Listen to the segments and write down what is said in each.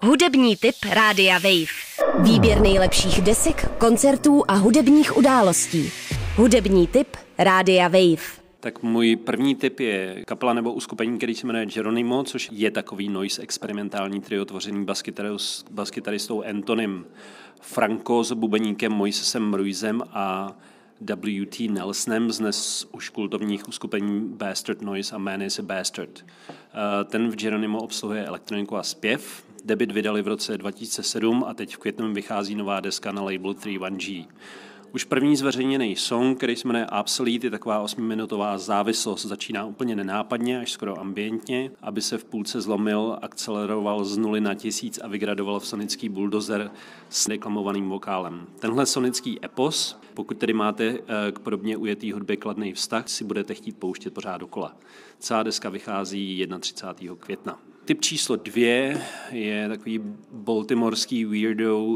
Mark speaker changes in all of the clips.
Speaker 1: Hudební tip Rádia Wave. Výběr nejlepších desek, koncertů a hudebních událostí. Hudební tip Rádia Wave.
Speaker 2: Tak můj první tip je kapela nebo uskupení, který se jmenuje Geronimo, což je takový noise experimentální trio tvořený baskytaristou Antonym Franco s bubeníkem Moisesem Ruizem a W.T. Nelsonem z dnes už kultovních uskupení Bastard Noise a Man is a Bastard. Ten v Geronimo obsluhuje elektroniku a zpěv. Debut vydali v roce 2007 a teď v květnu vychází nová deska na labelu 31G. Už první zveřejněný song, který se jmenuje Obsolete, je taková 8minutová závislost. Začíná úplně nenápadně, až skoro ambientně, aby se v půlce zlomil, akceleroval z 0 na 1000 a vygradoval v sonický bulldozer s deklamovaným vokálem. Tenhle sonický epos, pokud tedy máte k podobně ujetý hudbě kladný vztah, si budete chtít pouštět pořád dokola. Celá deska vychází 31. května. Tip číslo 2 je takový baltimorský weirdo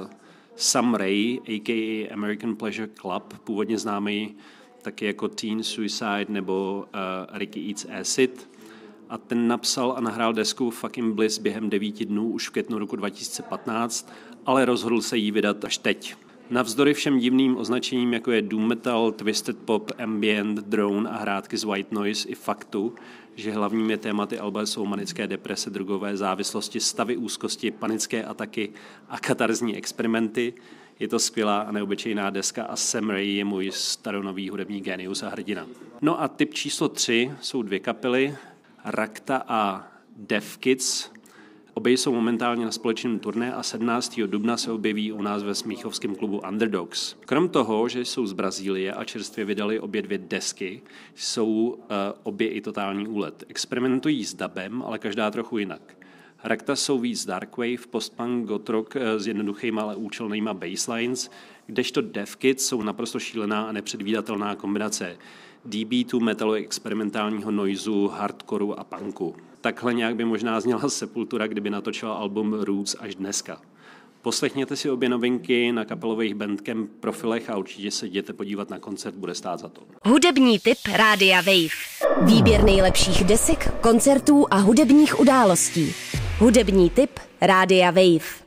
Speaker 2: Sam Ray, a.k.a. American Pleasure Club, původně známý taky jako Teen Suicide nebo Ricky Eats Acid. A ten napsal a nahrál desku Fucking Bliss během 9 dnů už v květnu roku 2015, ale rozhodl se jí vydat až teď. Navzdory všem divným označením, jako je doom metal, twisted pop, ambient, drone a hrátky z white noise, i faktu, že hlavními tématy alba jsou manické deprese, drogové závislosti, stavy úzkosti, panické ataky a katarzní experimenty, je to skvělá a neobyčejná deska a Sam Ray je můj staronový hudební génius a hrdina. No a tip číslo 3 jsou 2 kapely, Rakta a Deaf Kids. Obě jsou momentálně na společném turné a 17. dubna se objeví u nás ve smíchovském klubu Underdogs. Krom toho, že jsou z Brazílie a čerstvě vydali obě 2 desky, jsou obě i totální úlet. Experimentují s dubem, ale každá trochu jinak. Rakta jsou víc darkwave, postpunk, gothrock s jednoduchýma, ale účelnýma basslines, kdežto Deaf Kids jsou naprosto šílená a nepředvídatelná kombinace D-beatu, metalu, experimentálního noizu, hardcoreu a punku. Takhle nějak by možná zněla Sepultura, kdyby natočila album Roots až dneska. Poslechněte si obě novinky na kapelových Bandcamp profilech a určitě se jděte podívat na koncert, bude stát za to.
Speaker 1: Hudební tip Rádia Wave. Výběr nejlepších desek, koncertů a hudebních událostí. Hudební tip Rádia Wave.